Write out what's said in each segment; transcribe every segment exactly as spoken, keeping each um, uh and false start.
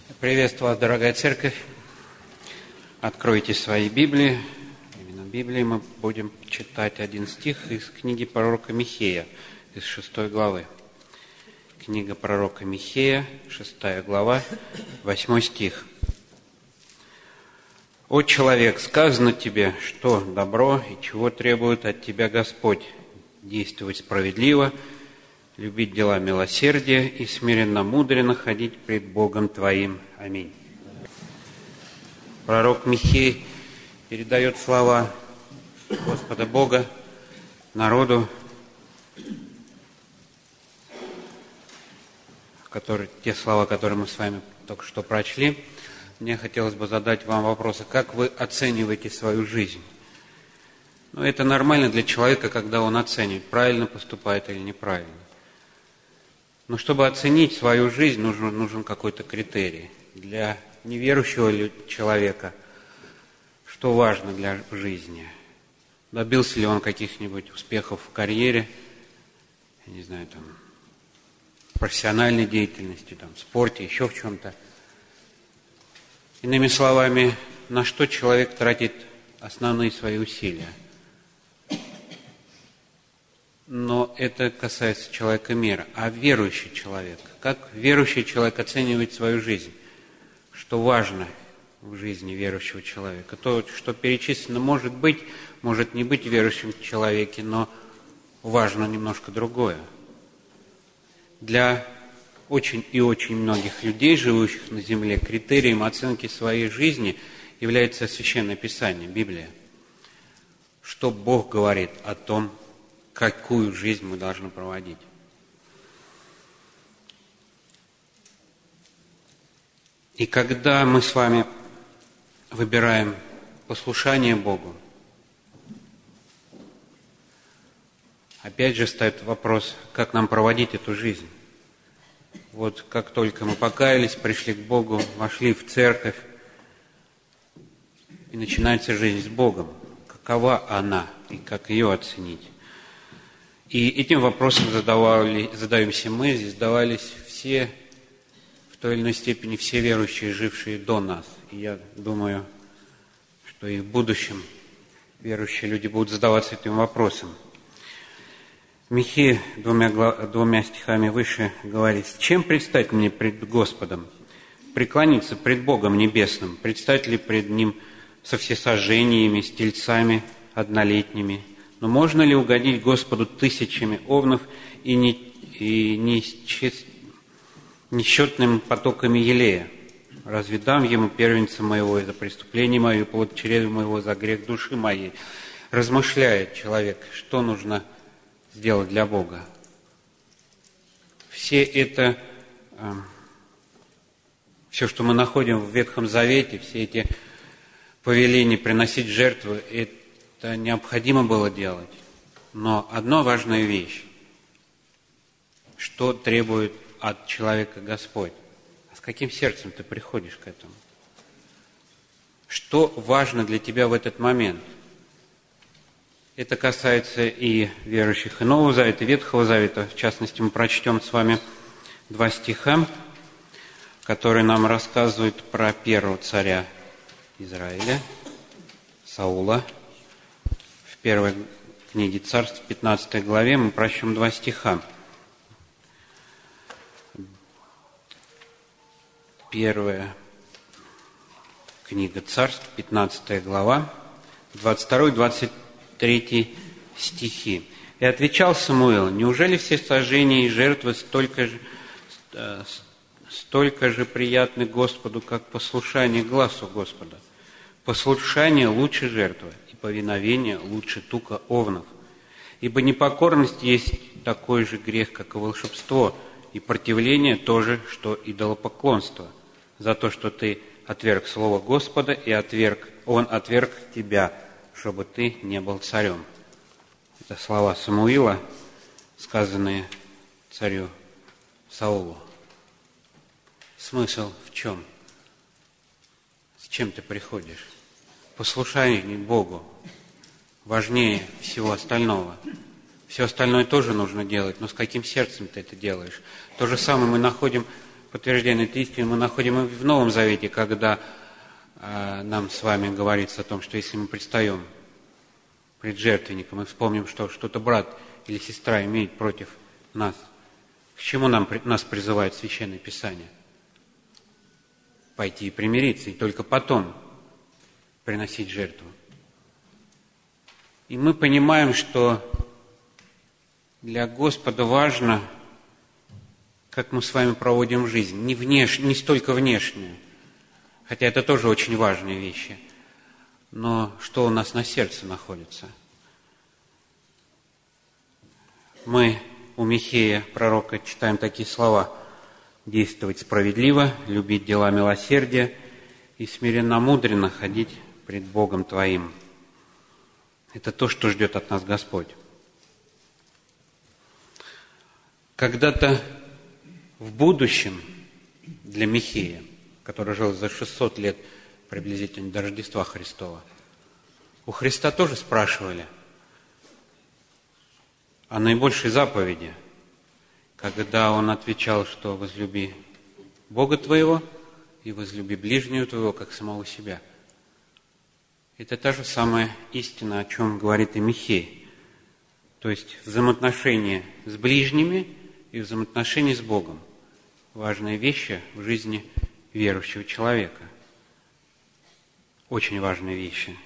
Приветствую вас, дорогая церковь. Откройте свои Библии. Именно в Библии мы будем читать один стих из книги пророка Михея, из шестой главы. Книга пророка Михея, шестая глава, восьмой стих. «О человек, сказано тебе, что добро и чего требует от тебя Господь, действовать справедливо, любить дела милосердия и смиренно-мудренно ходить пред Богом твоим. Аминь». Пророк Михей передает слова Господа Бога народу, которые, те слова, которые мы с вами только что прочли. Мне хотелось бы задать вам вопросы, как вы оцениваете свою жизнь? Ну, это нормально для человека, когда он оценивает, правильно поступает или неправильно. Но чтобы оценить свою жизнь, нужен, нужен какой-то критерий. Для неверующего человека, что важно для жизни? Добился ли он каких-нибудь успехов в карьере, я не знаю, там, в профессиональной деятельности, там, в спорте, еще в чем-то? Иными словами, на что человек тратит основные свои усилия? Но это касается человека мира. А верующий человек? Как верующий человек оценивает свою жизнь? Что важно в жизни верующего человека? То, что перечислено, может быть, может не быть в верующем человеке, но важно немножко другое. Для очень и очень многих людей, живущих на земле, критерием оценки своей жизни является Священное Писание, Библия. Что Бог говорит о том, какую жизнь мы должны проводить. И когда мы с вами выбираем послушание Богу, опять же стоит вопрос, как нам проводить эту жизнь. Вот как только мы покаялись, пришли к Богу, вошли в церковь, и начинается жизнь с Богом. Какова она и как ее оценить? И этим вопросом задавали, задаемся мы, здесь задавались все, в той или иной степени, все верующие, жившие до нас. И я думаю, что и в будущем верующие люди будут задаваться этим вопросом. Михей двумя, двумя стихами выше говорит: «Чем предстать мне пред Господом? Преклониться пред Богом Небесным, предстать ли пред Ним со всесожжениями, с тельцами однолетними? Но можно ли угодить Господу тысячами овнов и, не, и неисчест, несчетными потоками елея? Разве дам Ему первенца моего за преступление мое, и плод чрева моего за грех души моей?» Размышляет человек, что нужно сделать для Бога. Все это, э, все, что мы находим в Ветхом Завете, все эти повеления приносить жертвы, это необходимо было делать. Но одна важная вещь, что требует от человека Господь. А с каким сердцем ты приходишь к этому? Что важно для тебя в этот момент? Это касается и верующих и Нового Завета, и Ветхого Завета. В частности, мы прочтем с вами два стиха, которые нам рассказывают про первого царя Израиля, Саула. В первой книге Царств, в пятнадцатой главе, мы прочтем два стиха. Первая книга Царств, пятнадцатая глава, двадцать второй двадцать третий стихи. «И отвечал Самуил: неужели все сожжения и жертвы столько же, столько же приятны Господу, как послушание гласу Господа? Послушание лучше жертвы, и повиновение лучше тука овнов. Ибо непокорность есть такой же грех, как и волшебство, и противление тоже, что идолопоклонство. За то, что ты отверг слово Господа, и отверг, Он отверг тебя, чтобы ты не был царем». Это слова Самуила, сказанные царю Саулу. Смысл в чем? С чем ты приходишь? Послушание Богу важнее всего остального. Все остальное тоже нужно делать, но с каким сердцем ты это делаешь? То же самое мы находим подтверждение этой истины мы находим и в Новом Завете, когда э, нам с вами говорится о том, что если мы предстаем пред жертвенником и вспомним, что что-то брат или сестра имеет против нас, к чему нам, нас призывает Священное Писание? Пойти и примириться, и только потом приносить жертву. И мы понимаем, что для Господа важно, как мы с вами проводим жизнь, не, внеш... не столько внешнюю, хотя это тоже очень важные вещи, но что у нас на сердце находится. Мы у Михея, пророка, читаем такие слова: «Действовать справедливо, любить дела милосердия и смиренно-мудренно ходить пред Богом твоим». Это то, что ждет от нас Господь. Когда-то в будущем для Михея, который жил за шестьсот лет приблизительно до Рождества Христова, у Христа тоже спрашивали о наибольшей заповеди, когда он отвечал, что возлюби Бога твоего и возлюби ближнего твоего, как самого себя. Это та же самая истина, о чем говорит и Михей. То есть взаимоотношения с ближними и взаимоотношения с Богом. Важные вещи в жизни верующего человека. Очень важные вещи.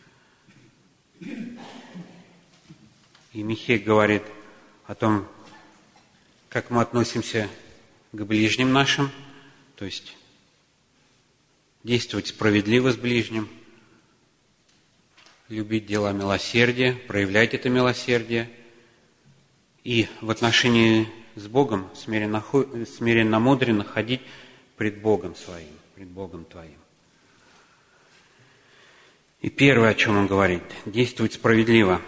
И Михей говорит о том, как мы относимся к ближним нашим, то есть действовать справедливо с ближним, любить дела милосердия, проявлять это милосердие, и в отношении с Богом смиренно-мудренно ходить пред Богом своим, пред Богом твоим. И первое, о чем он говорит, действовать справедливо.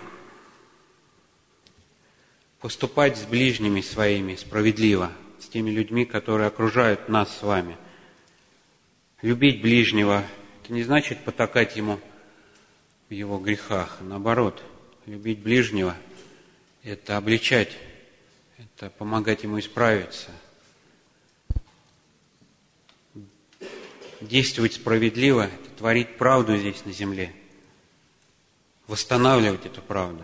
Поступать с ближними своими справедливо, с теми людьми, которые окружают нас с вами. Любить ближнего – это не значит потакать ему в его грехах. Наоборот, любить ближнего – это обличать, это помогать ему исправиться. Действовать справедливо – это творить правду здесь на земле, восстанавливать эту правду.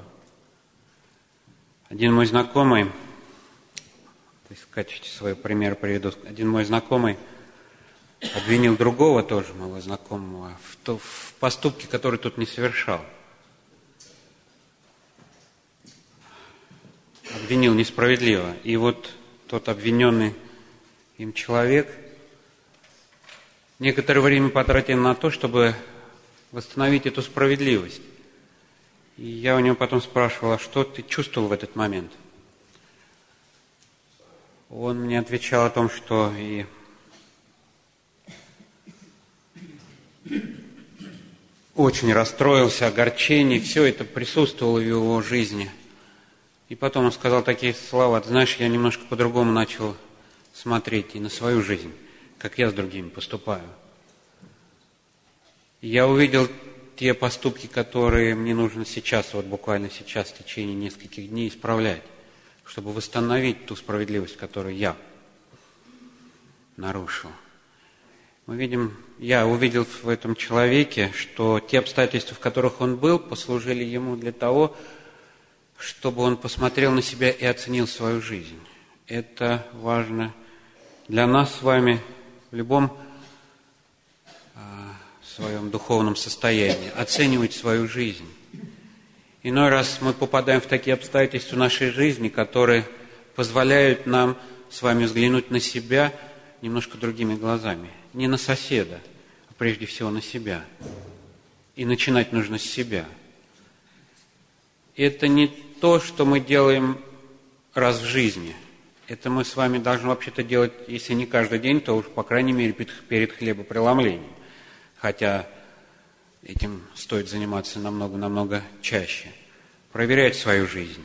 Один мой знакомый, то есть в качестве своего примера приведу, один мой знакомый обвинил другого тоже моего знакомого в, то, в поступке, который тот не совершал. Обвинил несправедливо. И вот тот обвиненный им человек некоторое время потратил на то, чтобы восстановить эту справедливость. И я у него потом спрашивал: а что ты чувствовал в этот момент? Он мне отвечал о том, что и очень расстроился, огорчение, все это присутствовало в его жизни. И потом он сказал такие слова: ты знаешь, я немножко по-другому начал смотреть и на свою жизнь, как я с другими поступаю. И я увидел те поступки, которые мне нужно сейчас, вот буквально сейчас, в течение нескольких дней исправлять, чтобы восстановить ту справедливость, которую я нарушил. Мы видим, я увидел в этом человеке, что те обстоятельства, в которых он был, послужили ему для того, чтобы он посмотрел на себя и оценил свою жизнь. Это важно для нас с вами в любом в своем духовном состоянии, оценивать свою жизнь. Иной раз мы попадаем в такие обстоятельства нашей жизни, которые позволяют нам с вами взглянуть на себя немножко другими глазами. Не на соседа, а прежде всего на себя. И начинать нужно с себя. Это не то, что мы делаем раз в жизни. Это мы с вами должны вообще-то делать, если не каждый день, то уж, по крайней мере, перед хлебопреломлением. Хотя этим стоит заниматься намного-намного чаще. Проверять свою жизнь.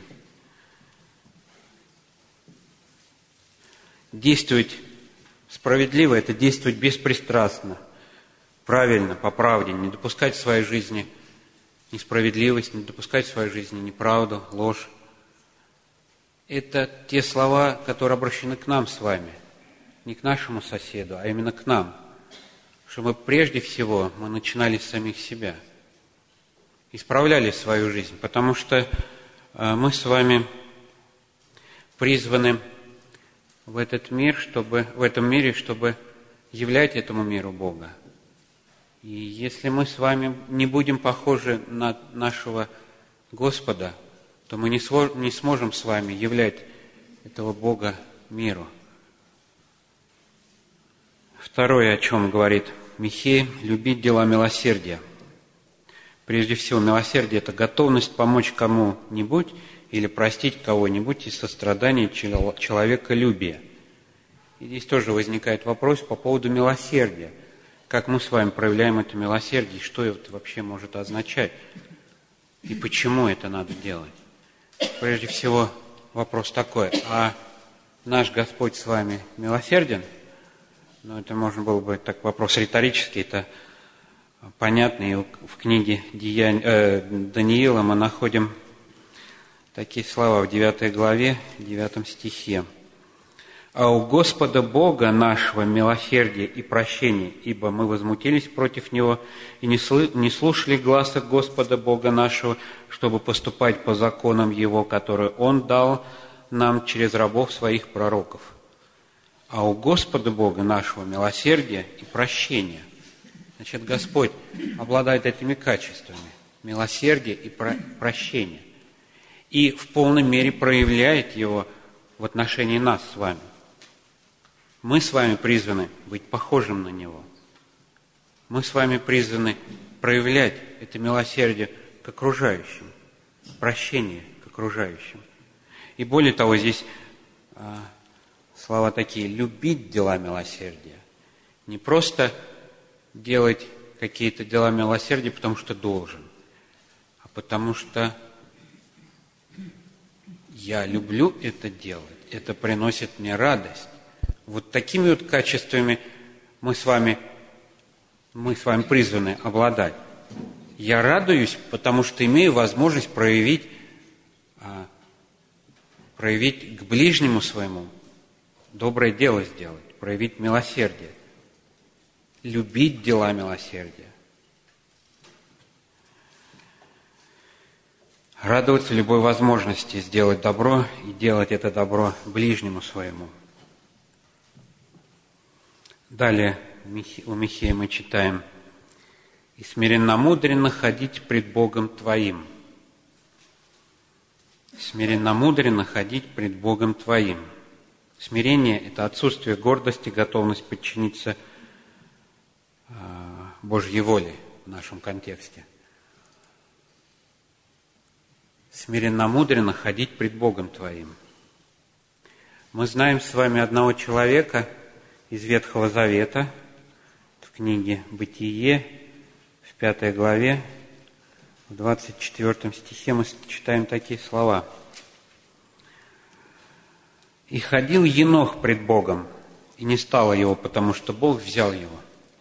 Действовать справедливо – это действовать беспристрастно, правильно, по правде, не допускать в своей жизни несправедливость, не допускать в своей жизни неправду, ложь. Это те слова, которые обращены к нам с вами. не к нашему соседу, а именно к нам. Чтобы прежде всего мы начинали с самих себя, исправляли свою жизнь, потому что мы с вами призваны в этот мир, чтобы, в этом мире, чтобы являть этому миру Бога. И если мы с вами не будем похожи на нашего Господа, то мы не, сво, не сможем с вами являть этого Бога миру. Второе, о чем говорит Михей, любить дела милосердия. Прежде всего, милосердие – это готовность помочь кому-нибудь или простить кого-нибудь из сострадания человеколюбия. И здесь тоже возникает вопрос по поводу милосердия. Как мы с вами проявляем это милосердие, и что это вообще может означать, и почему это надо делать. Прежде всего, вопрос такой, а наш Господь с вами милосерден? Ну, это можно было бы, так вопрос риторический, это понятно, и в книге Деянь, э, Даниила мы находим такие слова в девятой главе, девятом стихе. «А у Господа Бога нашего милосердие и прощение, ибо мы возмутились против Него и не, сл- не слушали гласа Господа Бога нашего, чтобы поступать по законам Его, которые Он дал нам через рабов Своих пророков. А у Господа Бога нашего милосердие и прощение». Значит, Господь обладает этими качествами – милосердие и про- прощение. И в полной мере проявляет его в отношении нас с вами. Мы с вами призваны быть похожим на Него. Мы с вами призваны проявлять это милосердие к окружающим, прощение к окружающим. И более того, здесь а, слова такие: любить дела милосердия. Не просто делать какие-то дела милосердия, потому что должен, а потому что я люблю это делать, это приносит мне радость. Вот такими вот качествами мы с вами, мы с вами призваны обладать. Я радуюсь, потому что имею возможность проявить, а, проявить к ближнему своему, доброе дело сделать, проявить милосердие, любить дела милосердия. Радоваться любой возможности сделать добро и делать это добро ближнему своему. Далее у Михея мы читаем: «И смиренно-мудренно ходить пред Богом Твоим». Смиренно-мудренно ходить пред Богом Твоим. Смирение – это отсутствие гордости, готовность подчиниться Божьей воле в нашем контексте. Смиренно-мудренно ходить пред Богом Твоим. Мы знаем с вами одного человека из Ветхого Завета, в книге «Бытие», в пятой главе, в двадцать четвёртом стихе мы читаем такие слова. «И ходил Енох пред Богом, и не стало его, потому что Бог взял его».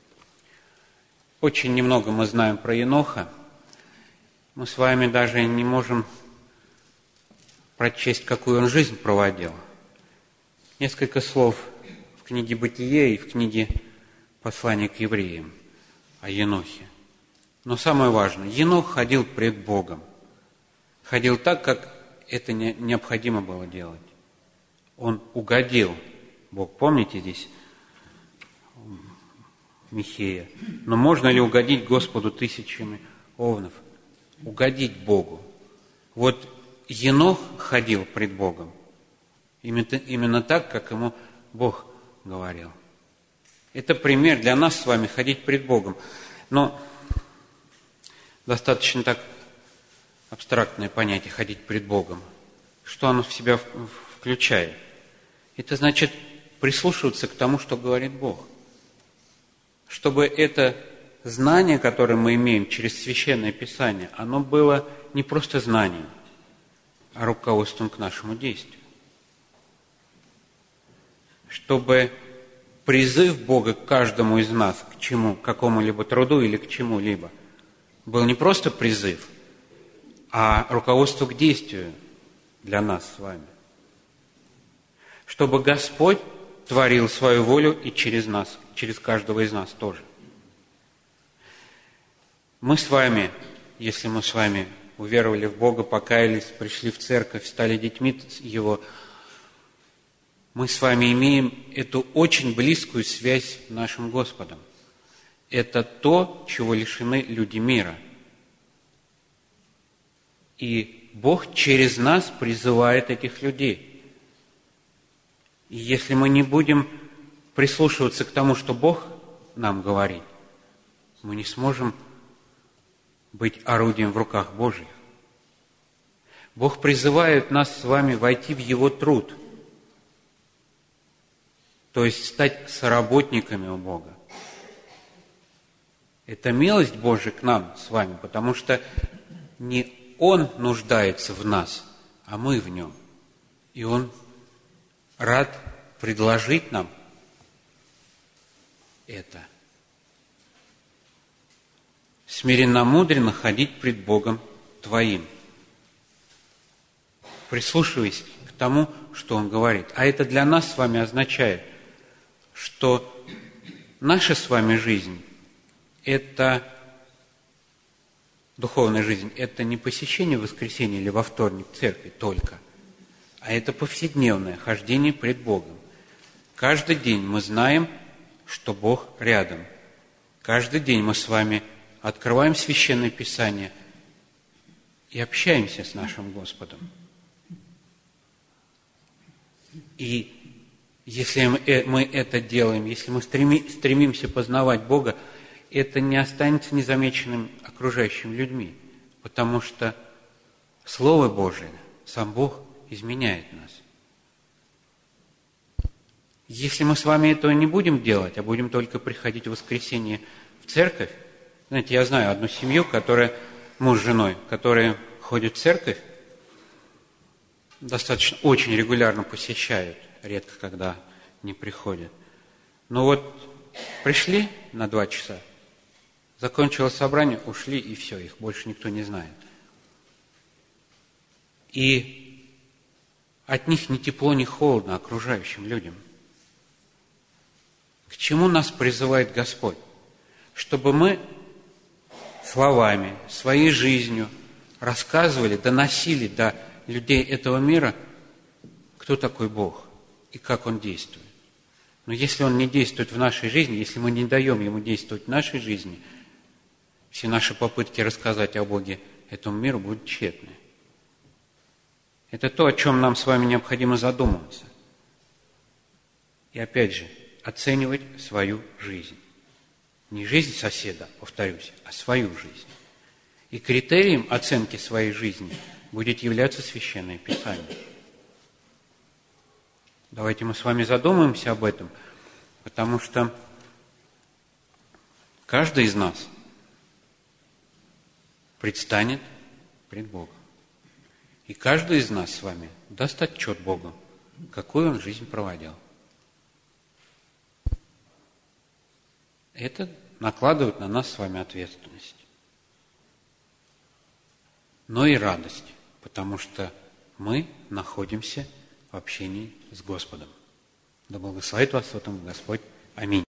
Очень немного мы знаем про Еноха. Мы с вами даже не можем прочесть, какую он жизнь проводил. Несколько слов в книге «Бытие» и в книге «Послание к евреям» о Енохе. Но самое важное, Енох ходил пред Богом. Ходил так, как это необходимо было делать. Он угодил Богу. Помните здесь Михея? Но можно ли угодить Господу тысячами овнов? Угодить Богу. Вот Енох ходил пред Богом. Именно, именно так, как ему Бог говорил. Это пример для нас с вами ходить пред Богом. Но достаточно так абстрактное понятие ходить пред Богом. Что оно в себя включает? Это значит прислушиваться к тому, что говорит Бог. Чтобы это знание, которое мы имеем через Священное Писание, оно было не просто знанием, а руководством к нашему действию. Чтобы призыв Бога к каждому из нас к чему, к какому-либо труду или к чему-либо был не просто призыв, а руководство к действию для нас с вами. Чтобы Господь творил свою волю и через нас, через каждого из нас тоже. Мы с вами, если мы с вами уверовали в Бога, покаялись, пришли в церковь, стали детьми Его, мы с вами имеем эту очень близкую связь с нашим Господом. Это то, чего лишены люди мира. И Бог через нас призывает этих людей. И если мы не будем прислушиваться к тому, что Бог нам говорит, мы не сможем быть орудием в руках Божьих. Бог призывает нас с вами войти в Его труд, то есть стать соработниками у Бога. Это милость Божия к нам с вами, потому что не Он нуждается в нас, а мы в Нем. И Он рад предложить нам это. Смиренно-мудренно ходить пред Богом твоим. Прислушивайся к тому, что Он говорит. А это для нас с вами означает, что наша с вами жизнь – это духовная жизнь, это не посещение в воскресенье или во вторник церкви только, а это повседневное хождение пред Богом. Каждый день мы знаем, что Бог рядом. Каждый день мы с вами открываем Священное Писание и общаемся с нашим Господом. И если мы это делаем, если мы стремимся познавать Бога, это не останется незамеченным окружающими людьми, потому что Слово Божие, сам Бог изменяет нас. Если мы с вами этого не будем делать, а будем только приходить в воскресенье в церковь, знаете, я знаю одну семью, которая, муж с женой, которые ходят в церковь, достаточно, очень регулярно посещают, редко когда не приходят. Но вот пришли на два часа, закончилось собрание, ушли, и все, их больше никто не знает. И от них ни тепло, ни холодно окружающим людям. К чему нас призывает Господь? Чтобы мы словами, своей жизнью рассказывали, доносили до людей этого мира, кто такой Бог и как Он действует. Но если Он не действует в нашей жизни, если мы не даем Ему действовать в нашей жизни, все наши попытки рассказать о Боге этому миру будут тщетны. Это то, о чем нам с вами необходимо задумываться. И опять же, оценивать свою жизнь. Не жизнь соседа, повторюсь, а свою жизнь. И критерием оценки своей жизни будет являться Священное Писание. Давайте мы с вами задумаемся об этом, потому что каждый из нас предстанет пред Богом. И каждый из нас с вами даст отчет Богу, какую он жизнь проводил. Это накладывает на нас с вами ответственность. Но и радость, потому что мы находимся в общении с Господом. Да благословит вас в этом Господь. Аминь.